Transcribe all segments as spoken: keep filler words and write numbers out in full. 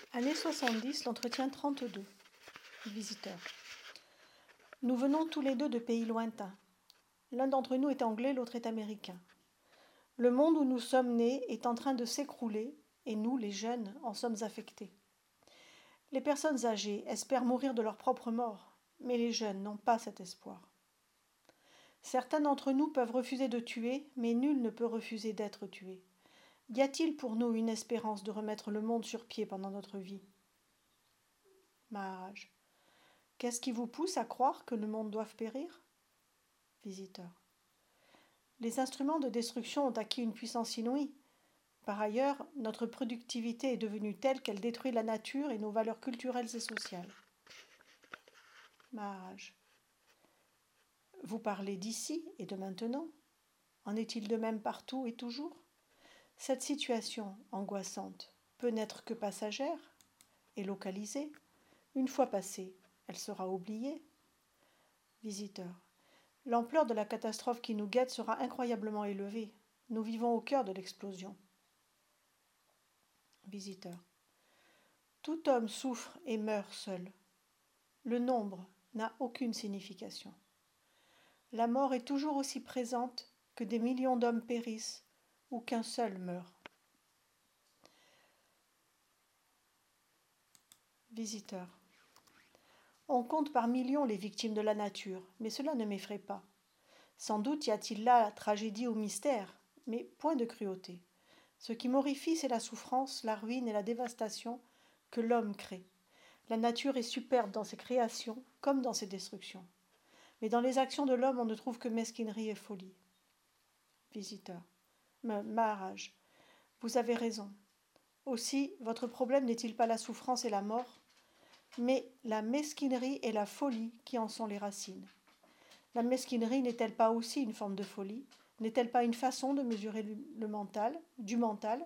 Année soixante-dix, l'entretien trente-deux. Visiteur. Nous venons tous les deux de pays lointains. L'un d'entre nous est anglais, l'autre est américain. Le monde où nous sommes nés est en train de s'écrouler et nous, les jeunes, en sommes affectés. Les personnes âgées espèrent mourir de leur propre mort, mais les jeunes n'ont pas cet espoir. Certains d'entre nous peuvent refuser de tuer, mais nul ne peut refuser d'être tué. Y a-t-il pour nous une espérance de remettre le monde sur pied pendant notre vie? Maharaj. Qu'est-ce qui vous pousse à croire que le monde doive périr? Visiteur. Les instruments de destruction ont acquis une puissance inouïe. Par ailleurs, notre productivité est devenue telle qu'elle détruit la nature et nos valeurs culturelles et sociales. Maharaj. Vous parlez d'ici et de maintenant. En est-il de même partout et toujours? Cette situation angoissante peut n'être que passagère et localisée. Une fois passée, elle sera oubliée. Visiteur. L'ampleur de la catastrophe qui nous guette sera incroyablement élevée. Nous vivons au cœur de l'explosion. Visiteur. Tout homme souffre et meurt seul. Le nombre n'a aucune signification. La mort est toujours aussi présente que des millions d'hommes périssent ou qu'un seul meurt. Visiteur. On compte par millions les victimes de la nature, mais cela ne m'effraie pas. Sans doute y a-t-il là la tragédie ou mystère, mais point de cruauté. Ce qui m'horrifie, c'est la souffrance, la ruine et la dévastation que l'homme crée. La nature est superbe dans ses créations comme dans ses destructions. Mais dans les actions de l'homme, on ne trouve que mesquinerie et folie. Visiteur. Maharaj, vous avez raison. Aussi, votre problème n'est-il pas la souffrance et la mort, mais la mesquinerie et la folie qui en sont les racines. La mesquinerie n'est-elle pas aussi une forme de folie? N'est-elle pas une façon de mesurer le mental, du mental?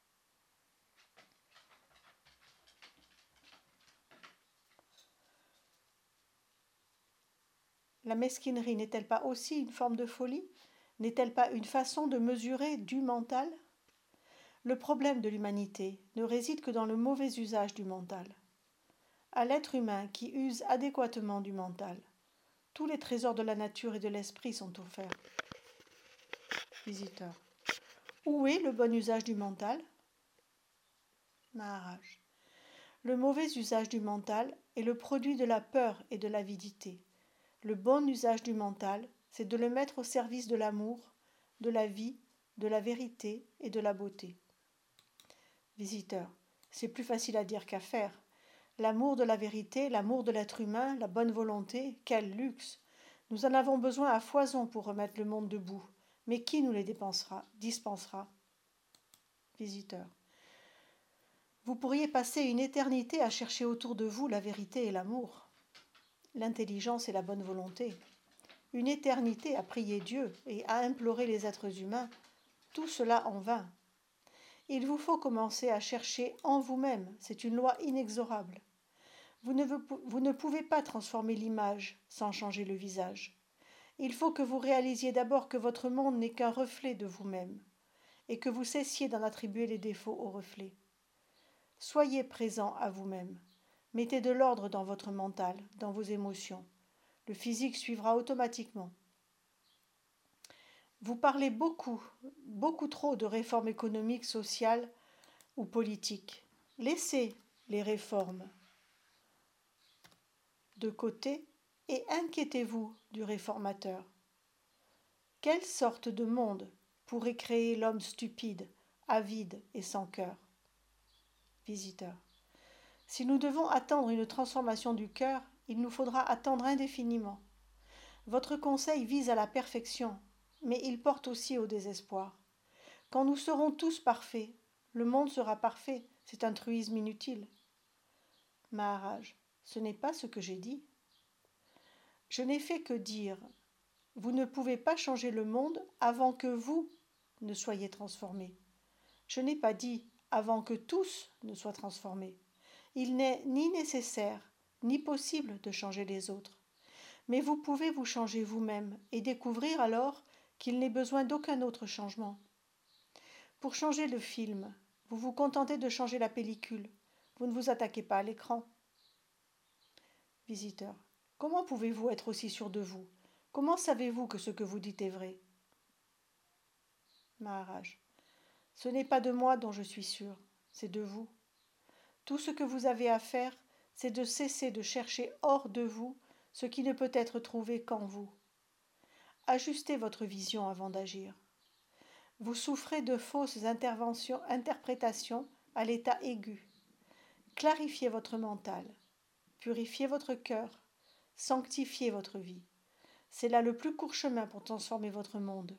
La mesquinerie n'est-elle pas aussi une forme de folie? N'est-elle pas une façon de mesurer du mental? Le problème de l'humanité ne réside que dans le mauvais usage du mental. À l'être humain qui use adéquatement du mental, tous les trésors de la nature et de l'esprit sont offerts. Visiteur. Où est le bon usage du mental? Maharaj. Le mauvais usage du mental est le produit de la peur et de l'avidité. Le bon usage du mental, c'est de le mettre au service de l'amour, de la vie, de la vérité et de la beauté. Visiteur. C'est plus facile à dire qu'à faire. L'amour de la vérité, l'amour de l'être humain, la bonne volonté, quel luxe! Nous en avons besoin à foison pour remettre le monde debout. Mais qui nous les dépensera, dispensera? Visiteur. Vous pourriez passer une éternité à chercher autour de vous la vérité et l'amour, l'intelligence et la bonne volonté. Une éternité à prier Dieu et à implorer les êtres humains, tout cela en vain. Il vous faut commencer à chercher en vous-même, c'est une loi inexorable. Vous ne, vous ne pouvez pas transformer l'image sans changer le visage. Il faut que vous réalisiez d'abord que votre monde n'est qu'un reflet de vous-même et que vous cessiez d'en attribuer les défauts au reflet. Soyez présent à vous-même. Mettez de l'ordre dans votre mental, dans vos émotions. Le physique suivra automatiquement. Vous parlez beaucoup, beaucoup trop de réformes économiques, sociales ou politiques. Laissez les réformes de côté et inquiétez-vous du réformateur. Quelle sorte de monde pourrait créer l'homme stupide, avide et sans cœur? Visiteur. Si nous devons attendre une transformation du cœur, il nous faudra attendre indéfiniment. Votre conseil vise à la perfection, mais il porte aussi au désespoir. Quand nous serons tous parfaits, le monde sera parfait, c'est un truisme inutile. Maharaj, ce n'est pas ce que j'ai dit. Je n'ai fait que dire, vous ne pouvez pas changer le monde avant que vous ne soyez transformés. Je n'ai pas dit avant que tous ne soient transformés. Il n'est ni nécessaire ni possible de changer les autres. Mais vous pouvez vous changer vous-même et découvrir alors qu'il n'est besoin d'aucun autre changement. Pour changer le film, vous vous contentez de changer la pellicule. Vous ne vous attaquez pas à l'écran. Visiteur. Comment pouvez-vous être aussi sûr de vous? Comment savez-vous que ce que vous dites est vrai? Maharaj. Ce n'est pas de moi dont je suis sûr, c'est de vous. Tout ce que vous avez à faire, c'est de cesser de chercher hors de vous ce qui ne peut être trouvé qu'en vous. Ajustez votre vision avant d'agir. Vous souffrez de fausses interventions, interprétations à l'état aigu. Clarifiez votre mental, purifiez votre cœur, sanctifiez votre vie. C'est là le plus court chemin pour transformer votre monde.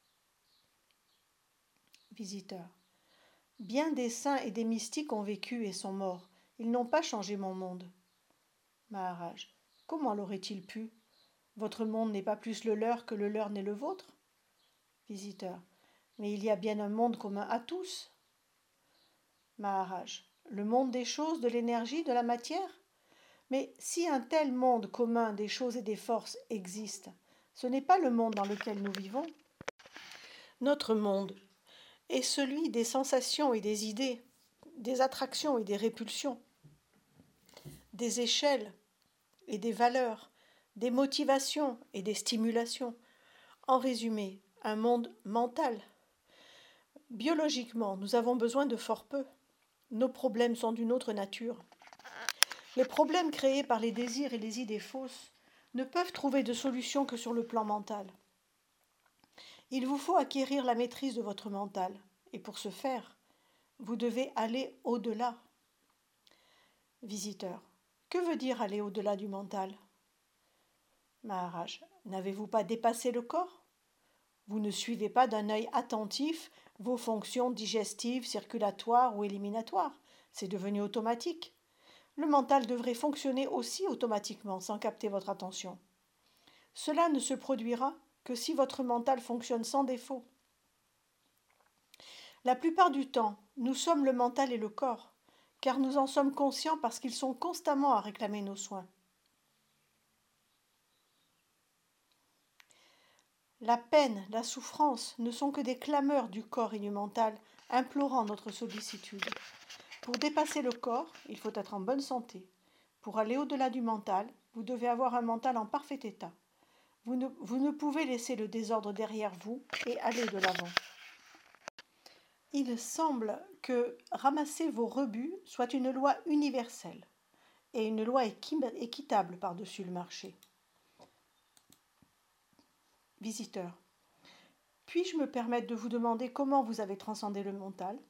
Visiteur. Bien des saints et des mystiques ont vécu et sont morts. Ils n'ont pas changé mon monde. Maharaj. Comment l'auraient-ils pu? Votre monde n'est pas plus le leur que le leur n'est le vôtre. Visiteur. Mais il y a bien un monde commun à tous. Maharaj. Le monde des choses, de l'énergie, de la matière? Mais si un tel monde commun des choses et des forces existe, ce n'est pas le monde dans lequel nous vivons. Notre monde est celui des sensations et des idées, des attractions et des répulsions, des échelles et des valeurs, des motivations et des stimulations. En résumé, un monde mental. Biologiquement, nous avons besoin de fort peu. Nos problèmes sont d'une autre nature. Les problèmes créés par les désirs et les idées fausses ne peuvent trouver de solution que sur le plan mental. Il vous faut acquérir la maîtrise de votre mental, et pour ce faire, vous devez aller au-delà. Visiteur. Que veut dire aller au-delà du mental? Maharaj. N'avez-vous pas dépassé le corps? Vous ne suivez pas d'un œil attentif vos fonctions digestives, circulatoires ou éliminatoires. C'est devenu automatique. Le mental devrait fonctionner aussi automatiquement sans capter votre attention. Cela ne se produira que si votre mental fonctionne sans défaut. La plupart du temps, nous sommes le mental et le corps, car nous en sommes conscients parce qu'ils sont constamment à réclamer nos soins. La peine, la souffrance ne sont que des clameurs du corps et du mental implorant notre sollicitude. Pour dépasser le corps, il faut être en bonne santé. Pour aller au-delà du mental, vous devez avoir un mental en parfait état. Vous ne, vous ne pouvez laisser le désordre derrière vous et aller de l'avant. Il semble que ramasser vos rebuts soit une loi universelle et une loi équitable par-dessus le marché. Visiteur. Puis-je me permettre de vous demander comment vous avez transcendé le mental?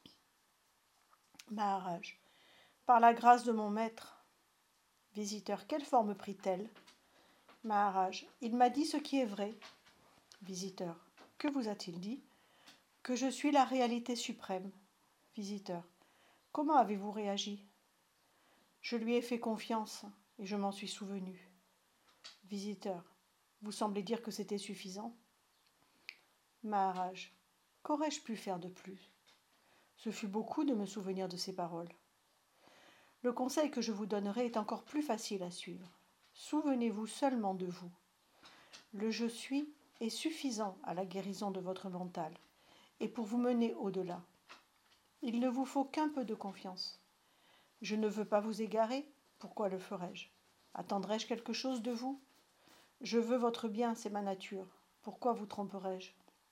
Maharaj. Par la grâce de mon maître. Visiteur. Quelle forme prit-elle? Maharaj. Il m'a dit ce qui est vrai. Visiteur. Que vous a-t-il dit? Que je suis la réalité suprême. Visiteur. Comment avez-vous réagi? Je lui ai fait confiance et je m'en suis souvenu. Visiteur. Vous semblez dire que c'était suffisant. Maharaj. Qu'aurais-je pu faire de plus? Ce fut beaucoup de me souvenir de ces paroles. Le conseil que je vous donnerai est encore plus facile à suivre. Souvenez-vous seulement de vous. Le je suis est suffisant à la guérison de votre mental et pour vous mener au-delà. Il ne vous faut qu'un peu de confiance. Je ne veux pas vous égarer, pourquoi le ferais-je? Attendrais-je quelque chose de vous? Je veux votre bien, c'est ma nature. Pourquoi vous tromperais-je?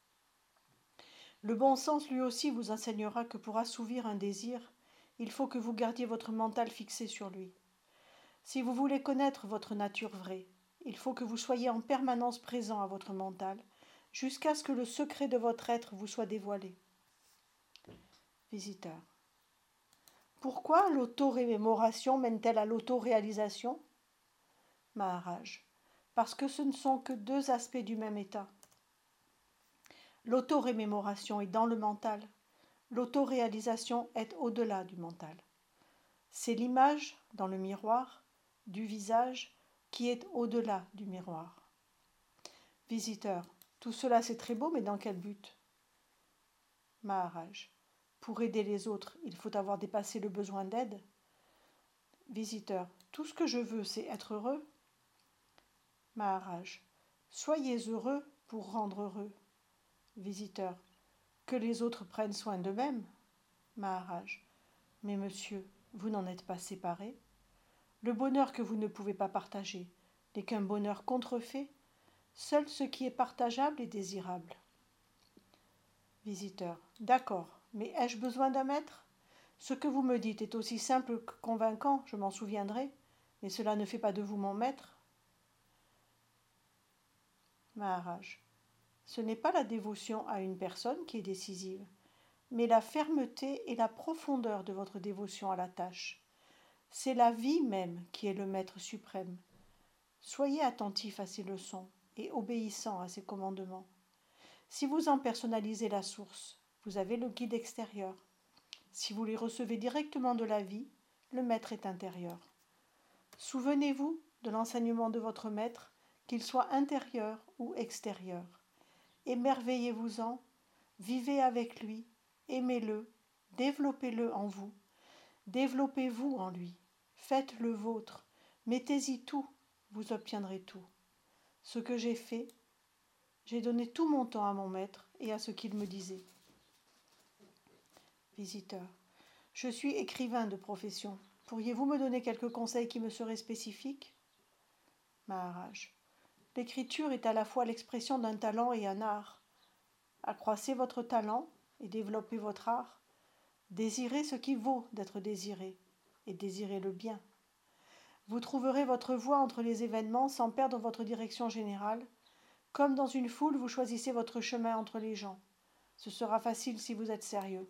Le bon sens lui aussi vous enseignera que pour assouvir un désir, il faut que vous gardiez votre mental fixé sur lui. Si vous voulez connaître votre nature vraie, il faut que vous soyez en permanence présent à votre mental, jusqu'à ce que le secret de votre être vous soit dévoilé. Visiteur. Pourquoi l'auto-rémémoration mène-t-elle à l'auto-réalisation? Maharaj. Parce que ce ne sont que deux aspects du même état. L'auto-rémémoration est dans le mental. L'auto-réalisation est au-delà du mental. C'est l'image, dans le miroir, du visage qui est au-delà du miroir. Visiteur. Tout cela c'est très beau, mais dans quel but? Maharaj. Pour aider les autres, il faut avoir dépassé le besoin d'aide. Visiteur. Tout ce que je veux, c'est être heureux. Maharaj. Soyez heureux pour rendre heureux. Visiteur. Que les autres prennent soin d'eux-mêmes. Maharaj. Mais monsieur, vous n'en êtes pas séparés. Le bonheur que vous ne pouvez pas partager n'est qu'un bonheur contrefait. Seul ce qui est partageable est désirable. Visiteur. D'accord, mais ai-je besoin d'un maître? Ce que vous me dites est aussi simple que convaincant, je m'en souviendrai, mais cela ne fait pas de vous mon maître. Maharaj. Ce n'est pas la dévotion à une personne qui est décisive, mais la fermeté et la profondeur de votre dévotion à la tâche. C'est la vie même qui est le maître suprême. Soyez attentif à ses leçons et obéissant à ses commandements. Si vous en personnalisez la source, vous avez le guide extérieur. Si vous les recevez directement de la vie, le maître est intérieur. Souvenez-vous de l'enseignement de votre maître, qu'il soit intérieur ou extérieur. Émerveillez-vous-en, vivez avec lui, aimez-le, développez-le en vous, développez-vous en lui, faites le vôtre, mettez-y tout, vous obtiendrez tout. Ce que j'ai fait, j'ai donné tout mon temps à mon maître et à ce qu'il me disait. Visiteur. Je suis écrivain de profession. Pourriez-vous me donner quelques conseils qui me seraient spécifiques? Maharaj. L'écriture est à la fois l'expression d'un talent et un art. Accroissez votre talent et développez votre art. Désirez ce qui vaut d'être désiré et désirez le bien. Vous trouverez votre voie entre les événements sans perdre votre direction générale. Comme dans une foule, vous choisissez votre chemin entre les gens. Ce sera facile si vous êtes sérieux.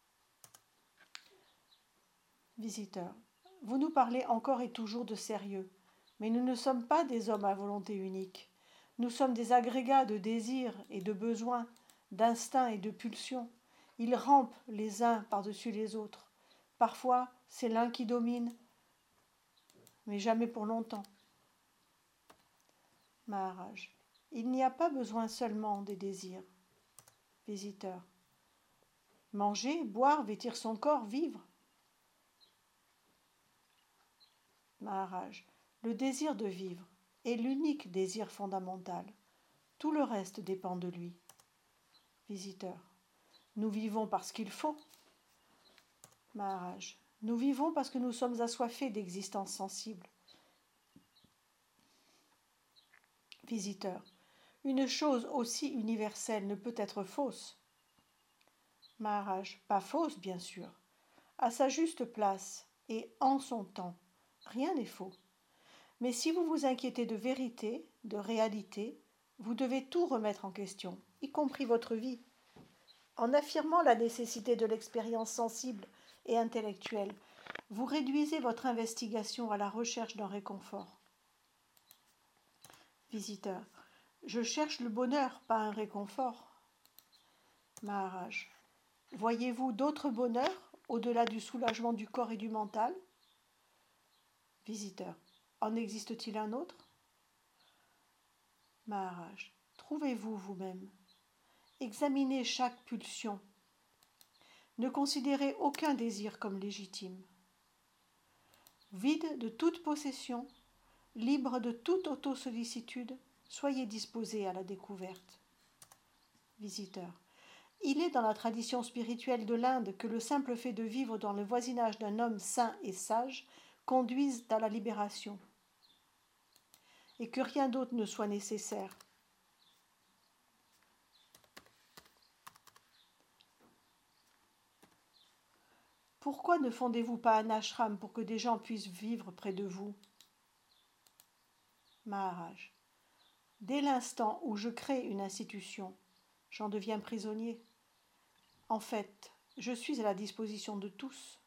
Visiteur. Vous nous parlez encore et toujours de sérieux, mais nous ne sommes pas des hommes à volonté unique. Nous sommes des agrégats de désirs et de besoins, d'instincts et de pulsions. Ils rampent les uns par-dessus les autres. Parfois, c'est l'un qui domine, mais jamais pour longtemps. Maharaj. Il n'y a pas besoin seulement des désirs. Visiteur. Manger, boire, vêtir son corps, vivre. Maharaj. Le désir de vivre est l'unique désir fondamental. Tout le reste dépend de lui. Visiteur. Nous vivons parce qu'il faut. Maharaj. Nous vivons parce que nous sommes assoiffés d'existence sensible. Visiteur. Une chose aussi universelle ne peut être fausse. Maharaj. Pas fausse, bien sûr. À sa juste place et en son temps. Rien n'est faux. Mais si vous vous inquiétez de vérité, de réalité, vous devez tout remettre en question, y compris votre vie. En affirmant la nécessité de l'expérience sensible et intellectuelle, vous réduisez votre investigation à la recherche d'un réconfort. Visiteur. Je cherche le bonheur, pas un réconfort. Maharaj. Voyez-vous d'autres bonheurs au-delà du soulagement du corps et du mental? Visiteur. En existe-t-il un autre? Maharaj. Trouvez-vous vous-même. Examinez chaque pulsion. Ne considérez aucun désir comme légitime. Vide de toute possession, libre de toute autosollicitude, soyez disposé à la découverte. Visiteur. Il est dans la tradition spirituelle de l'Inde que le simple fait de vivre dans le voisinage d'un homme saint et sage conduise à la libération, et que rien d'autre ne soit nécessaire. Pourquoi ne fondez-vous pas un ashram pour que des gens puissent vivre près de vous? Maharaj. Dès l'instant où je crée une institution, j'en deviens prisonnier. En fait, je suis à la disposition de tous.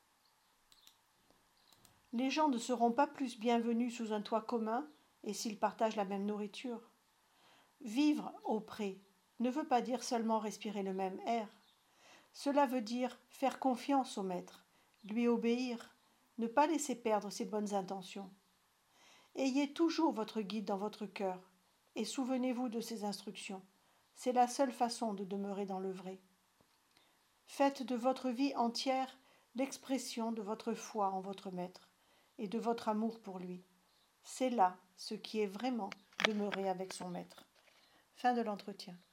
Les gens ne seront pas plus bienvenus sous un toit commun et s'ils partagent la même nourriture. Vivre auprès ne veut pas dire seulement respirer le même air. Cela veut dire faire confiance au maître, lui obéir, ne pas laisser perdre ses bonnes intentions. Ayez toujours votre guide dans votre cœur et souvenez-vous de ses instructions. C'est la seule façon de demeurer dans le vrai. Faites de votre vie entière l'expression de votre foi en votre maître et de votre amour pour lui. C'est là ce qui est vraiment demeurer avec son maître. Fin de l'entretien.